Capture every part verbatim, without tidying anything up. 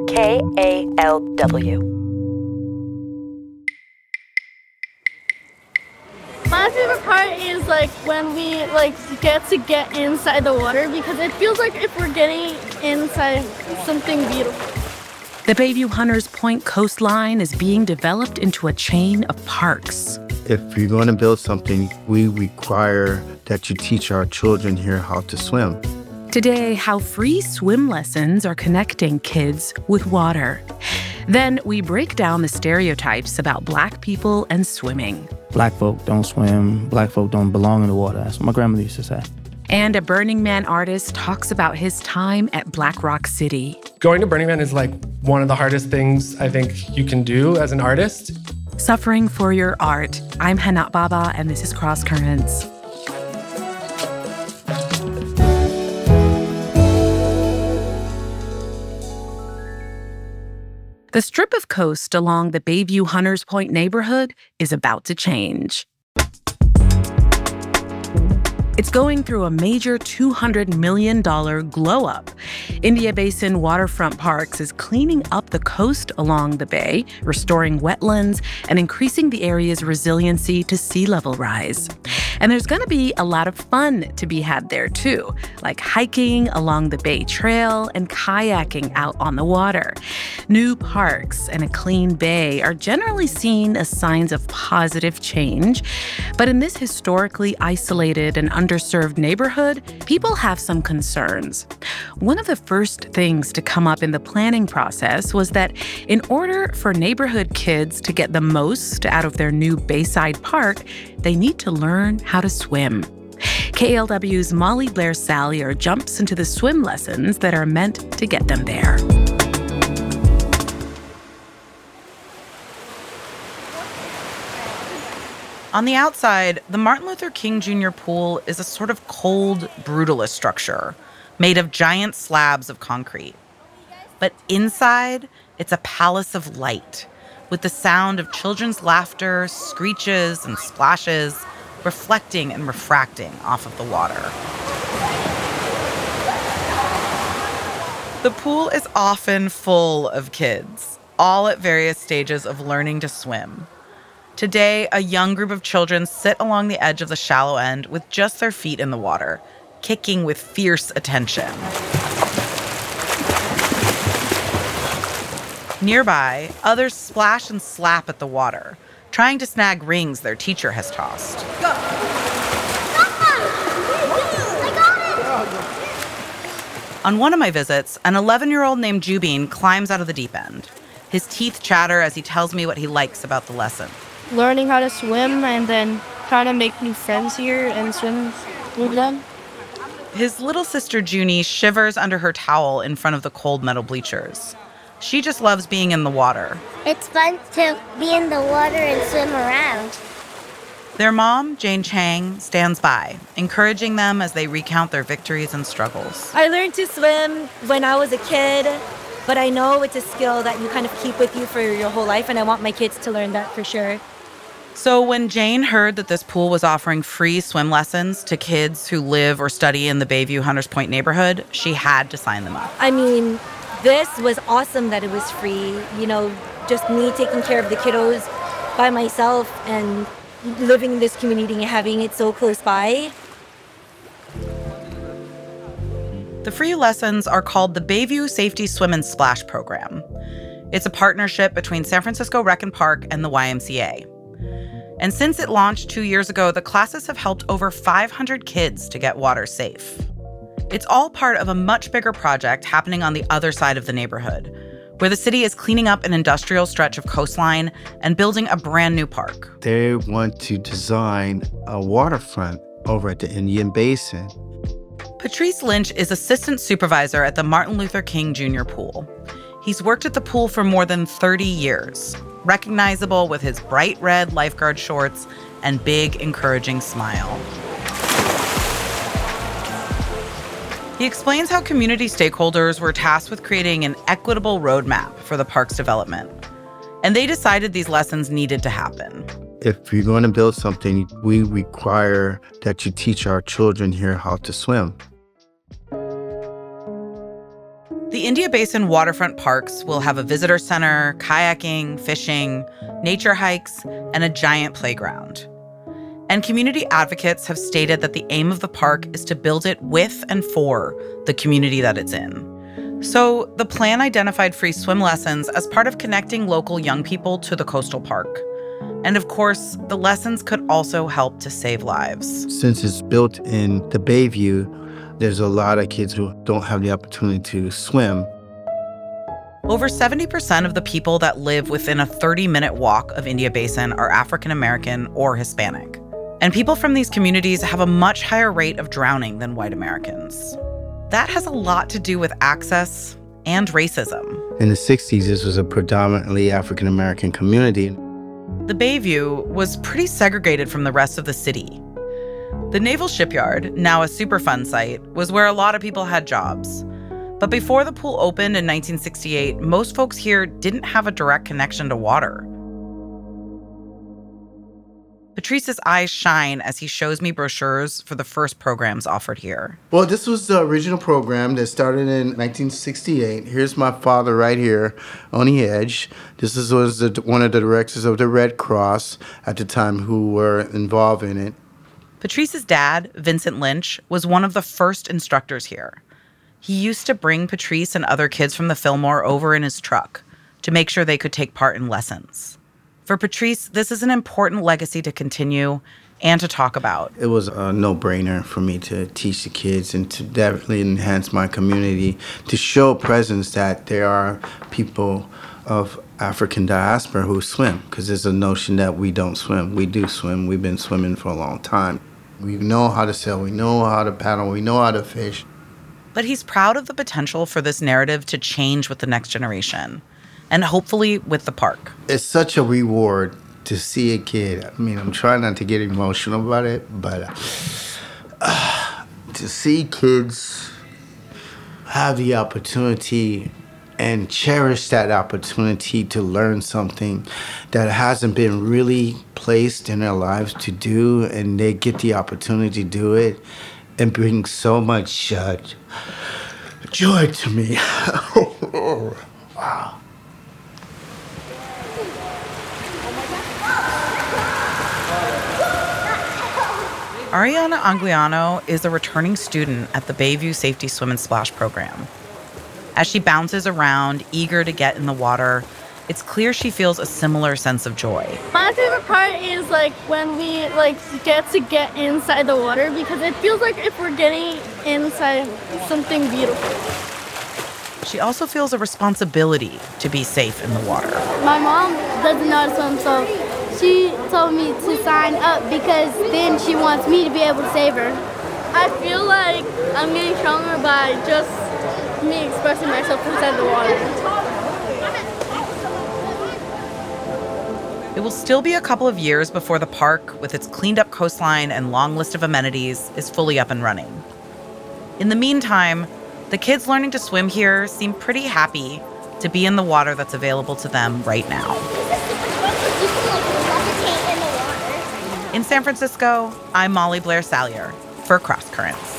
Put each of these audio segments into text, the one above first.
K A L W. My favorite part is like when we like get to get inside the water because it feels like if we're getting inside something beautiful. The Bayview Hunters Point coastline is being developed into a chain of parks. If you're going to build something, we require that you teach our children here how to swim. Today, how free swim lessons are connecting kids with water. Then we break down the stereotypes about Black people and swimming. Black folk don't swim. Black folk don't belong in the water. That's what my grandmother used to say. And a Burning Man artist talks about his time at Black Rock City. Going to Burning Man is like one of the hardest things I think you can do as an artist. Suffering for your art. I'm Hanat Baba, and this is Cross Currents. The strip of coast along the Bayview Hunters Point neighborhood is about to change. It's going through a major two hundred million dollars glow-up. India Basin Waterfront Parks is cleaning up the coast along the bay, restoring wetlands, and increasing the area's resiliency to sea level rise. And there's going to be a lot of fun to be had there, too, like hiking along the Bay Trail and kayaking out on the water. New parks and a clean bay are generally seen as signs of positive change. But in this historically isolated and underserved neighborhood, people have some concerns. One of the first things to come up in the planning process was that in order for neighborhood kids to get the most out of their new Bayside Park, they need to learn how to swim. K A L W's Molly Blair Salyer jumps into the swim lessons that are meant to get them there. On the outside, the Martin Luther King Junior Pool is a sort of cold, brutalist structure made of giant slabs of concrete. But inside, it's a palace of light, with the sound of children's laughter, screeches, and splashes reflecting and refracting off of the water. The pool is often full of kids, all at various stages of learning to swim. Today, a young group of children sit along the edge of the shallow end with just their feet in the water, kicking with fierce attention. Nearby, others splash and slap at the water, trying to snag rings their teacher has tossed. Go! I got it! On one of my visits, an eleven-year-old named Jubin climbs out of the deep end. His teeth chatter as he tells me what he likes about the lesson. Learning how to swim and then trying to make new friends here and swim with them. His little sister Junie shivers under her towel in front of the cold metal bleachers. She just loves being in the water. It's fun to be in the water and swim around. Their mom, Jane Chang, stands by, encouraging them as they recount their victories and struggles. I learned to swim when I was a kid, but I know it's a skill that you kind of keep with you for your whole life, and I want my kids to learn that for sure. So when Jane heard that this pool was offering free swim lessons to kids who live or study in the Bayview Hunters Point neighborhood, she had to sign them up. I mean, this was awesome that it was free. You know, just me taking care of the kiddos by myself and living in this community and having it so close by. The free lessons are called the Bayview Safety Swim and Splash Program. It's a partnership between San Francisco Rec and Park and the Y M C A. And since it launched two years ago, the classes have helped over five hundred kids to get water safe. It's all part of a much bigger project happening on the other side of the neighborhood, where the city is cleaning up an industrial stretch of coastline and building a brand new park. They want to design a waterfront over at the Indian Basin. Patrice Lynch is assistant supervisor at the Martin Luther King Junior Pool. He's worked at the pool for more than thirty years, recognizable with his bright red lifeguard shorts and big, encouraging smile. He explains how community stakeholders were tasked with creating an equitable roadmap for the park's development. And they decided these lessons needed to happen. If you're going to build something, we require that you teach our children here how to swim. The India Basin waterfront parks will have a visitor center, kayaking, fishing, nature hikes, and a giant playground. And community advocates have stated that the aim of the park is to build it with and for the community that it's in. So the plan identified free swim lessons as part of connecting local young people to the coastal park. And of course, the lessons could also help to save lives. Since it's built in the Bayview, there's a lot of kids who don't have the opportunity to swim. Over seventy percent of the people that live within a thirty-minute walk of India Basin are African American or Hispanic. And people from these communities have a much higher rate of drowning than white Americans. That has a lot to do with access and racism. In the sixties, this was a predominantly African American community. The Bayview was pretty segregated from the rest of the city. The Naval Shipyard, now a Superfund site, was where a lot of people had jobs. But before the pool opened in nineteen sixty-eight, most folks here didn't have a direct connection to water. Patrice's eyes shine as he shows me brochures for the first programs offered here. Well, this was the original program that started in nineteen sixty-eight. Here's my father right here on the edge. This is, was the, one of the directors of the Red Cross at the time who were involved in it. Patrice's dad, Vincent Lynch, was one of the first instructors here. He used to bring Patrice and other kids from the Fillmore over in his truck to make sure they could take part in lessons. For Patrice, this is an important legacy to continue and to talk about. It was a no-brainer for me to teach the kids and to definitely enhance my community, to show presence that there are people of African diaspora who swim, because there's a notion that we don't swim. We do swim. We've been swimming for a long time. We know how to sail. We know how to paddle. We know how to fish. But he's proud of the potential for this narrative to change with the next generation, and hopefully with the park. It's such a reward to see a kid. I mean, I'm trying not to get emotional about it, but uh, to see kids have the opportunity and cherish that opportunity to learn something that hasn't been really placed in their lives to do, and they get the opportunity to do it, and brings so much uh, joy to me. Wow. Ariana Anguiano is a returning student at the Bayview Safety Swim and Splash program. As she bounces around, eager to get in the water, it's clear she feels a similar sense of joy. My favorite part is like when we like get to get inside the water, because it feels like if we're getting inside something beautiful. She also feels a responsibility to be safe in the water. My mom doesn't know how to swim, so she told me to sign up because then she wants me to be able to save her. I feel like I'm getting stronger by just me expressing myself inside the water. It will still be a couple of years before the park, with its cleaned up coastline and long list of amenities, is fully up and running. In the meantime, the kids learning to swim here seem pretty happy to be in the water that's available to them right now. In San Francisco, I'm Molly Blair Salyer for Cross Currents.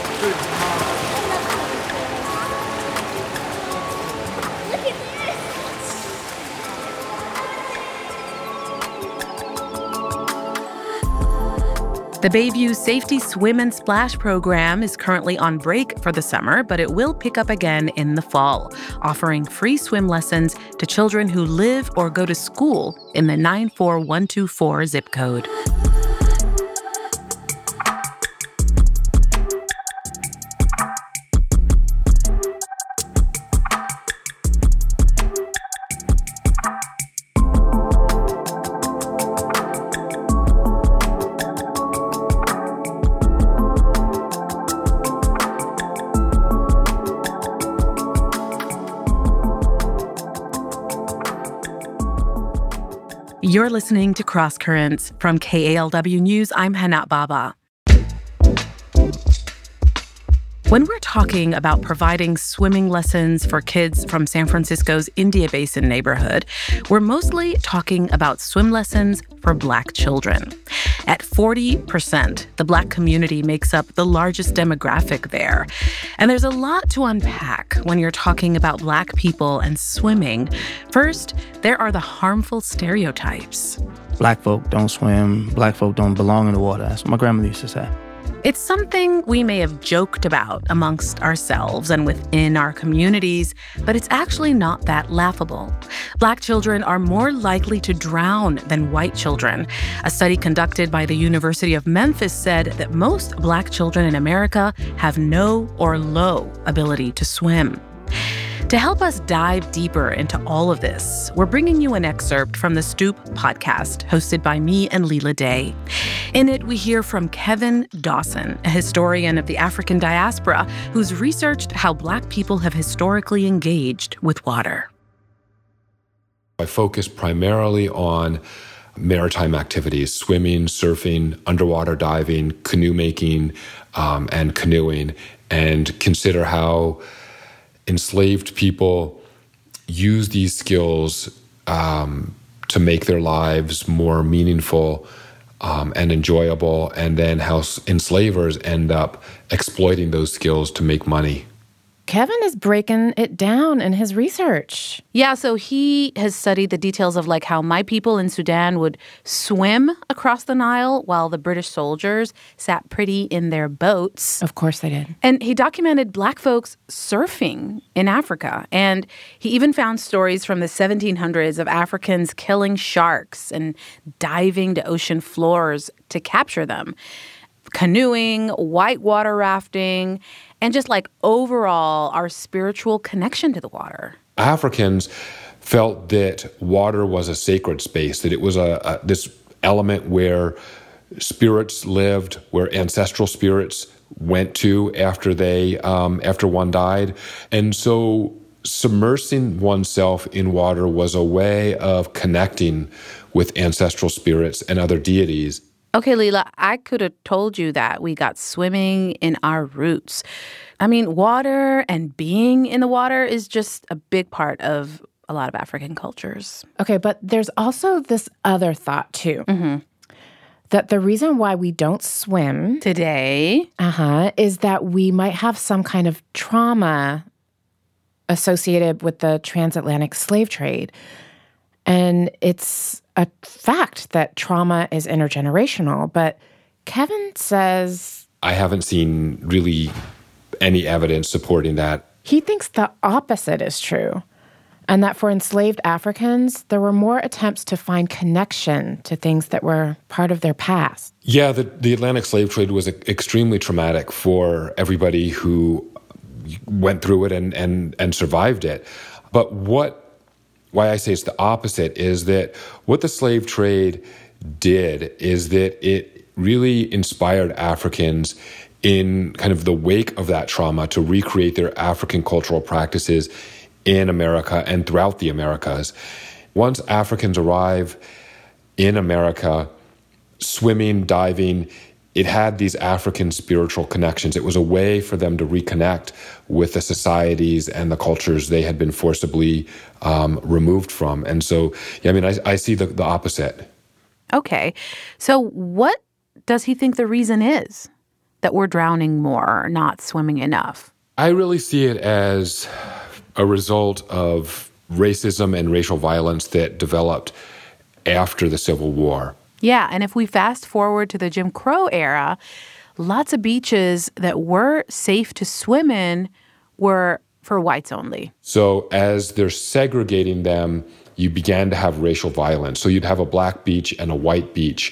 The Bayview Safety Swim and Splash program is currently on break for the summer, but it will pick up again in the fall, offering free swim lessons to children who live or go to school in the nine four one two four zip code. You're listening to Cross Currents from K A L W News. I'm Hanat Baba. When we're talking about providing swimming lessons for kids from San Francisco's India Basin neighborhood, we're mostly talking about swim lessons for Black children. At forty percent, the Black community makes up the largest demographic there. And there's a lot to unpack when you're talking about Black people and swimming. First, there are the harmful stereotypes. Black folk don't swim. Black folk don't belong in the water. That's what my grandmother used to say. It's something we may have joked about amongst ourselves and within our communities, but it's actually not that laughable. Black children are more likely to drown than white children. A study conducted by the University of Memphis said that most Black children in America have no or low ability to swim. To help us dive deeper into all of this, we're bringing you an excerpt from the Stoop podcast, hosted by me and Leela Day. In it, we hear from Kevin Dawson, a historian of the African diaspora who's researched how Black people have historically engaged with water. I focus primarily on maritime activities, swimming, surfing, underwater diving, canoe making, um, and canoeing, and consider how enslaved people use these skills um, to make their lives more meaningful um, and enjoyable, and then how enslavers end up exploiting those skills to make money. Kevin is breaking it down in his research. Yeah, so he has studied the details of like how my people in Sudan would swim across the Nile while the British soldiers sat pretty in their boats. Of course they did. And he documented Black folks surfing in Africa. And he even found stories from the seventeen hundreds of Africans killing sharks and diving to ocean floors to capture them. Canoeing, whitewater rafting, and just like overall our spiritual connection to the water. Africans felt that water was a sacred space, that it was a, a this element where spirits lived, where ancestral spirits went to after they um, after one died, and so submersing oneself in water was a way of connecting with ancestral spirits and other deities. Okay, Leela, I could have told you that we got swimming in our roots. I mean, water and being in the water is just a big part of a lot of African cultures. Okay, but there's also this other thought, too. Mm-hmm. That the reason why we don't swim today uh-huh, is that we might have some kind of trauma associated with the transatlantic slave trade. And it's a fact that trauma is intergenerational, but Kevin says... I haven't seen really any evidence supporting that. He thinks the opposite is true, and that for enslaved Africans, there were more attempts to find connection to things that were part of their past. Yeah, the, the Atlantic slave trade was extremely traumatic for everybody who went through it and, and, and survived it. But what... Why I say it's the opposite is that what the slave trade did is that it really inspired Africans in kind of the wake of that trauma to recreate their African cultural practices in America and throughout the Americas. Once Africans arrive in America, swimming, diving, it had these African spiritual connections. It was a way for them to reconnect with the societies and the cultures they had been forcibly um, removed from. And so, yeah, I mean, I, I see the, the opposite. Okay. So what does he think the reason is that we're drowning more or not swimming enough? I really see it as a result of racism and racial violence that developed after the Civil War. Yeah, and if we fast forward to the Jim Crow era, lots of beaches that were safe to swim in were for whites only. So as they're segregating them, you began to have racial violence. So you'd have a black beach and a white beach,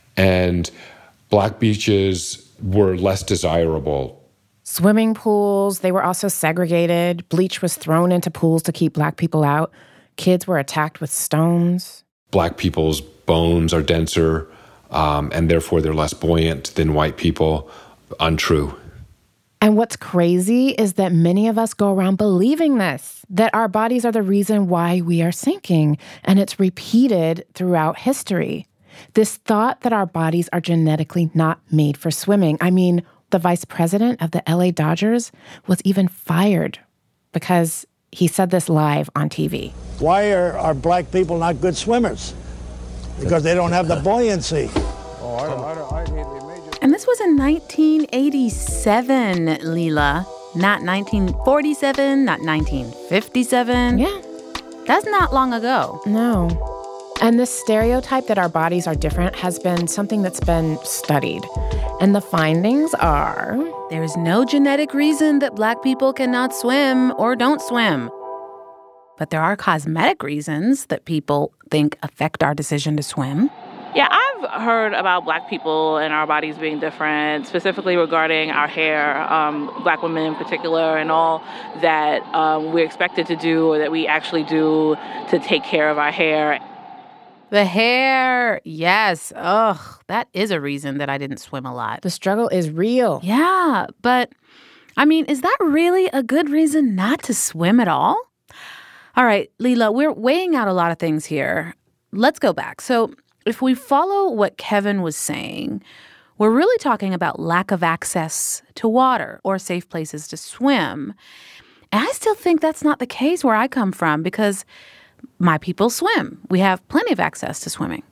and black beaches were less desirable. Swimming pools, they were also segregated. Bleach was thrown into pools to keep black people out. Kids were attacked with stones. Black people's bones are denser, um, and therefore they're less buoyant than white people. Untrue. And what's crazy is that many of us go around believing this, that our bodies are the reason why we are sinking, and it's repeated throughout history. This thought that our bodies are genetically not made for swimming. I mean, the vice president of the L A Dodgers, was even fired because he said this live on T V. Why are, are black people not good swimmers? Because they don't have the buoyancy. Oh, I, I, I, And this was in nineteen eighty-seven, Leela. Not nineteen forty-seven, not nineteen fifty-seven. Yeah. That's not long ago. No. And this stereotype that our bodies are different has been something that's been studied. And the findings are... There is no genetic reason that black people cannot swim or don't swim. But there are cosmetic reasons that people think affect our decision to swim. Yeah, I've heard about black people and our bodies being different, specifically regarding our hair, um, black women in particular, and all that um, we're expected to do or that we actually do to take care of our hair. The hair, yes. Ugh, that is a reason that I didn't swim a lot. The struggle is real. Yeah, but, I mean, is that really a good reason not to swim at all? All right, Leela, we're weighing out a lot of things here. Let's go back. So if we follow what Kevin was saying, we're really talking about lack of access to water or safe places to swim. And I still think that's not the case where I come from because my people swim. We have plenty of access to swimming.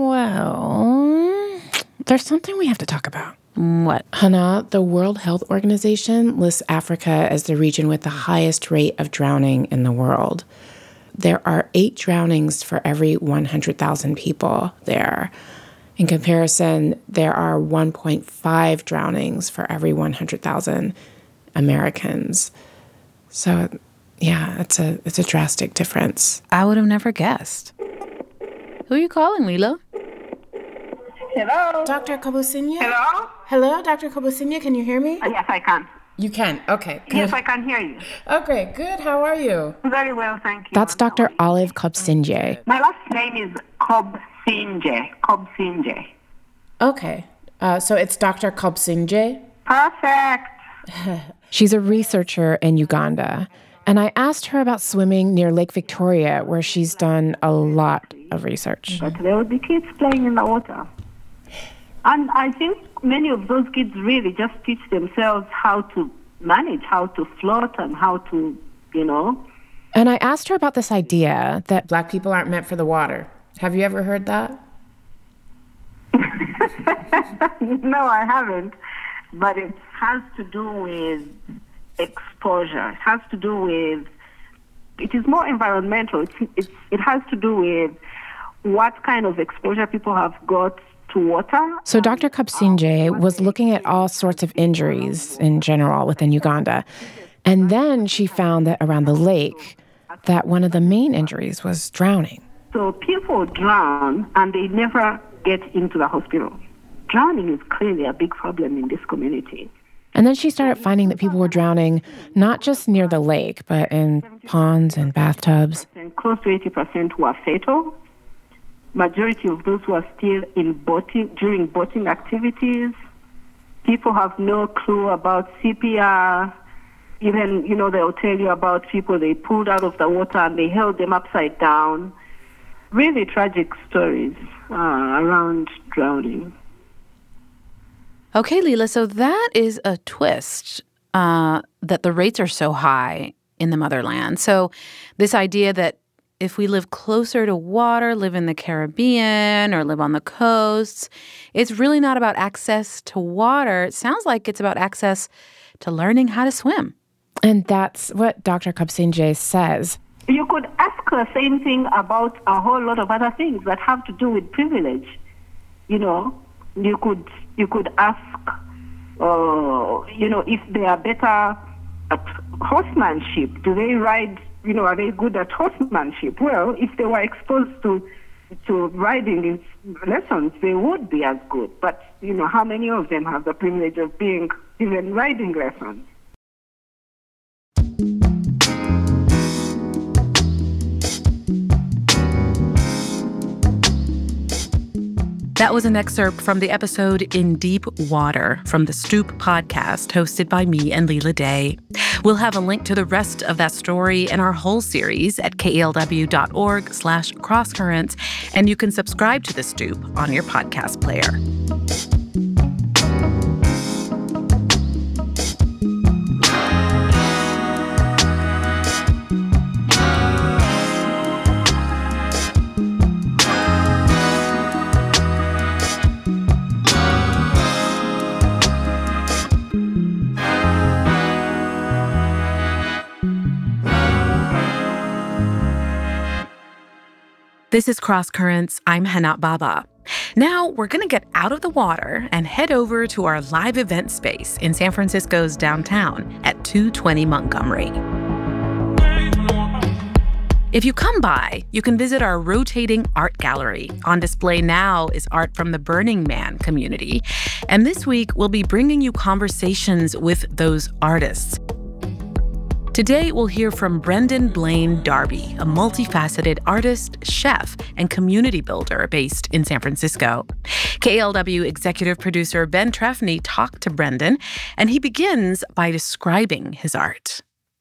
Well, there's something we have to talk about. What? Hannah, the World Health Organization lists Africa as the region with the highest rate of drowning in the world. There are eight drownings for every one hundred thousand people there. In comparison, there are one point five drownings for every one hundred thousand Americans. So, yeah, it's a it's a drastic difference. I would have never guessed. Who are you calling, Leela? Hello? Doctor Kobusinya? Hello? Hello, Doctor Kobusinya, can you hear me? Uh, yes, I can. You can? Okay, good. Yes, I can hear you. Okay, good. How are you? Very well, thank you. That's Doctor Olive Kobsinje. My last name is Kobsinje. Kobsinje. Okay, uh, so it's Doctor Kobsinje? Perfect. She's a researcher in Uganda. And I asked her about swimming near Lake Victoria, where she's done a lot of research. But there will be kids playing in the water. And I think many of those kids really just teach themselves how to manage, how to float and how to, you know. And I asked her about this idea that black people aren't meant for the water. Have you ever heard that? No, I haven't. But it has to do with exposure. It has to do with, it is more environmental. It's, it's, it has to do with what kind of exposure people have got to water. So Doctor Kobsinje was looking at all sorts of injuries in general within Uganda. And then she found that around the lake, that one of the main injuries was drowning. So people drown and they never get into the hospital. Drowning is clearly a big problem in this community. And then she started finding that people were drowning not just near the lake, but in ponds and bathtubs. And close to eighty percent were fatal. Majority of those were still in boating, during boating activities. People have no clue about C P R. Even, you know, they'll tell you about people they pulled out of the water and they held them upside down. Really tragic stories uh, around drowning. Okay, Leela, so that is a twist, uh, that the rates are so high in the motherland. So this idea that if we live closer to water, live in the Caribbean or live on the coasts, it's really not about access to water. It sounds like it's about access to learning how to swim. And that's what Doctor Kobsinje says. You could ask the same thing about a whole lot of other things that have to do with privilege. You know, you could you could ask, uh, you know, if they are better at horsemanship. Do they ride? You know, are they good at horsemanship? Well, if they were exposed to to riding lessons, they would be as good. But you know, how many of them have the privilege of being given riding lessons? That was an excerpt from the episode In Deep Water from the Stoop podcast, hosted by me and Leela Day. We'll have a link to the rest of that story and our whole series at klw.org slash crosscurrents, and you can subscribe to The Stoop on your podcast player. This is Cross Currents. I'm Hana Baba. Now we're going to get out of the water and head over to our live event space in San Francisco's downtown at two twenty Montgomery. If you come by, you can visit our rotating art gallery. On display now is art from the Burning Man community. And this week, we'll be bringing you conversations with those artists. Today, we'll hear from Brendan Blaine Darby, a multifaceted artist, chef, and community builder based in San Francisco. K L W executive producer Ben Trefny talked to Brendan, and he begins by describing his art.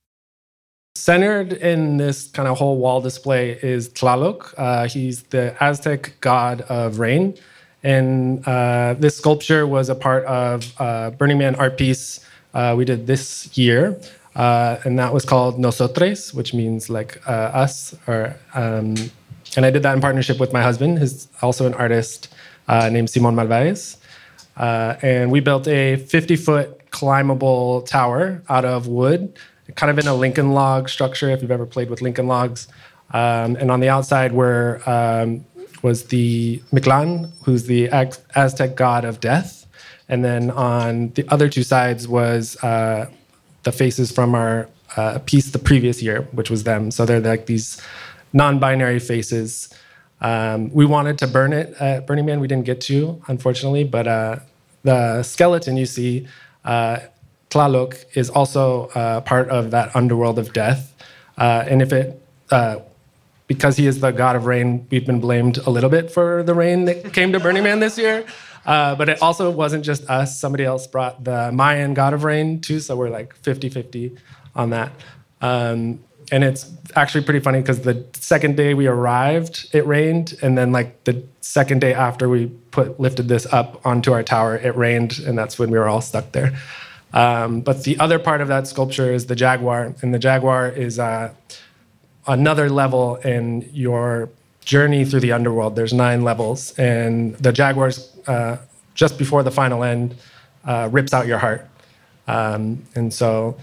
Centered in this kind of whole wall display is Tlaloc. Uh, he's the Aztec god of rain. And uh, this sculpture was a part of a Burning Man art piece uh, we did this year. Uh, and that was called Nosotres, which means like uh, us. Or um, and I did that in partnership with my husband, who's also an artist uh, named Simon Malvaez. Uh, and we built a fifty-foot climbable tower out of wood, kind of in a Lincoln log structure, if you've ever played with Lincoln logs. Um, and on the outside were um, was the Mictlan, who's the Aztec god of death. And then on the other two sides was uh, the faces from our uh, piece the previous year, which was them. So they're like these non-binary faces. Um, we wanted to burn it at Burning Man. We didn't get to, unfortunately. But uh, the skeleton you see, uh, Tlaloc, is also uh, part of that underworld of death. Uh, and if it, uh, because he is the god of rain, we've been blamed a little bit for the rain that came to Burning Man this year. Uh, but it also wasn't just us. Somebody else brought the Mayan god of rain, too, so we're like fifty-fifty on that. Um, and it's actually pretty funny because the second day we arrived, it rained, and then like the second day after we put lifted this up onto our tower, it rained, and that's when we were all stuck there. Um, but the other part of that sculpture is the jaguar, and the jaguar is uh, another level in your journey through the underworld. There's nine levels, and the jaguar's uh, just before the final end uh, rips out your heart. Um, and so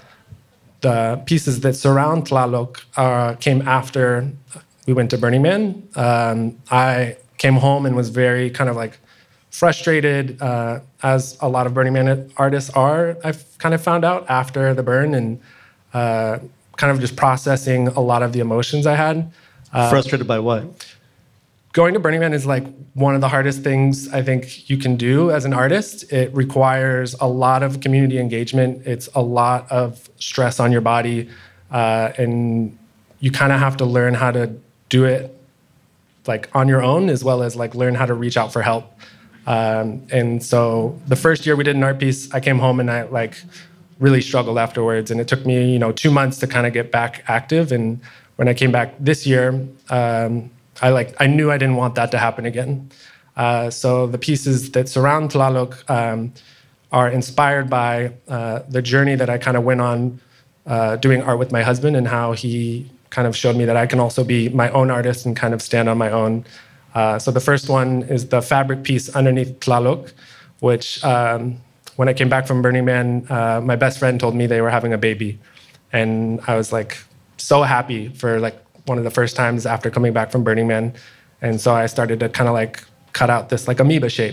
the pieces that surround Tlaloc uh, came after we went to Burning Man. Um, I came home and was very kind of like frustrated, uh, as a lot of Burning Man artists are, I've kind of found out after the burn, and uh, kind of just processing a lot of the emotions I had. Uh, Frustrated by what? Going to Burning Man is like one of the hardest things I think you can do as an artist. It requires a lot of community engagement. It's a lot of stress on your body. Uh, and you kind of have to learn how to do it like on your own, as well as like learn how to reach out for help. Um, and so the first year we did an art piece, I came home and I like really struggled afterwards. And it took me, you know, two months to kind of get back active. And when I came back this year, um, I like I knew I didn't want that to happen again. Uh, so the pieces that surround Tlaloc um, are inspired by uh, the journey that I kind of went on uh, doing art with my husband, and how he kind of showed me that I can also be my own artist and kind of stand on my own. Uh, so the first one is the fabric piece underneath Tlaloc, which um, when I came back from Burning Man, uh, my best friend told me they were having a baby. And I was like so happy for like one of the first times after coming back from Burning Man. And so I started to kind of like cut out this like amoeba shape.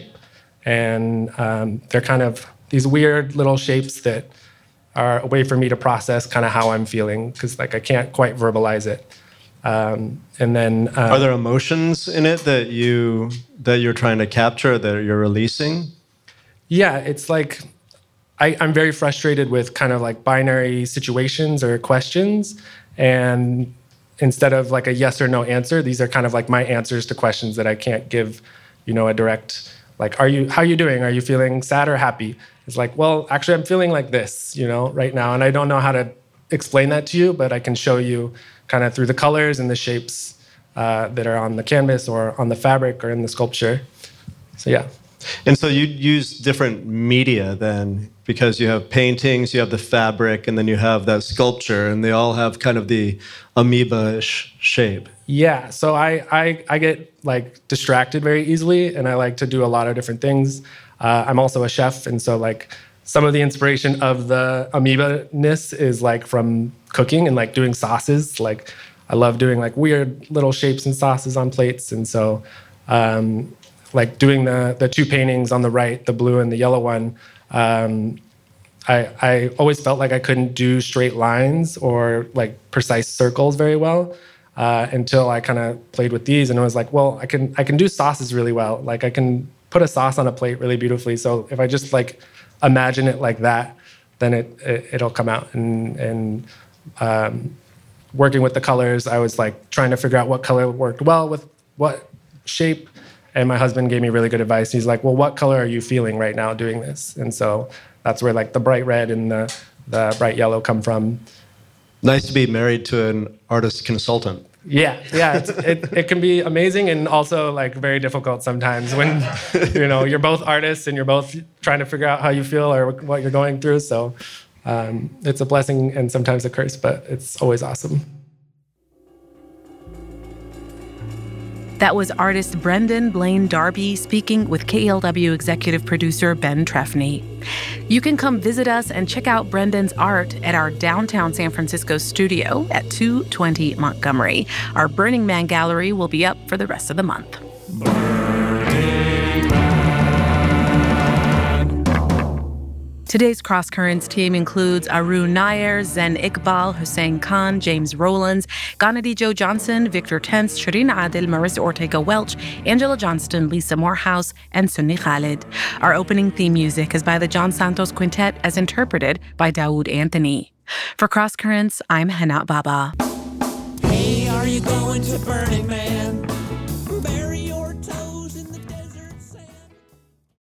And um, they're kind of these weird little shapes that are a way for me to process kind of how I'm feeling, because like I can't quite verbalize it. Um, and then uh, are there emotions in it that you that you're trying to capture, that you're releasing? Yeah, it's like I, I'm very frustrated with kind of like binary situations or questions, and instead of like a yes or no answer, these are kind of like my answers to questions that I can't give, you know, a direct, like, are you, how are you doing? Are you feeling sad or happy? It's like, well, actually I'm feeling like this, you know, right now. And I don't know how to explain that to you, but I can show you kind of through the colors and the shapes uh, that are on the canvas or on the fabric or in the sculpture. So, yeah. And so you use different media then, because you have paintings, you have the fabric, and then you have that sculpture, and they all have kind of the amoeba-ish shape. Yeah, so I, I I get like distracted very easily, and I like to do a lot of different things. Uh, I'm also a chef, and so like some of the inspiration of the amoeba-ness is like from cooking and like doing sauces. Like I love doing like weird little shapes and sauces on plates. And so um, like doing the the two paintings on the right, the blue and the yellow one, um, I, I always felt like I couldn't do straight lines or like precise circles very well uh, until I kind of played with these. And I was like, well, I can I can do sauces really well. Like I can put a sauce on a plate really beautifully. So if I just like imagine it like that, then it, it it'll come out. And and um, working with the colors, I was like trying to figure out what color worked well with what shape. And my husband gave me really good advice. He's like, well, what color are you feeling right now doing this? And so that's where like the bright red and the, the bright yellow come from. Nice to be married to an artist consultant. Yeah, yeah, it's, it it can be amazing and also like very difficult sometimes when you know you're both artists and you're both trying to figure out how you feel or what you're going through. So um, it's a blessing and sometimes a curse, but it's always awesome. That was artist Brendan Blaine Darby speaking with K E L W executive producer Ben Trefny. You can come visit us and check out Brendan's art at our downtown San Francisco studio at two twenty Montgomery. Our Burning Man gallery will be up for the rest of the month. Today's Cross Currents team includes Arun Nair, Zen Iqbal, Hussein Khan, James Rowlands, Ghanadi Joe Johnson, Victor Tense, Shireen Adil, Marissa Ortega-Welch, Angela Johnston, Lisa Morehouse, and Sunni Khalid. Our opening theme music is by the John Santos Quintet as interpreted by Dawood Anthony. For Cross Currents, I'm Henat Baba. Hey, are you going to Burning Man?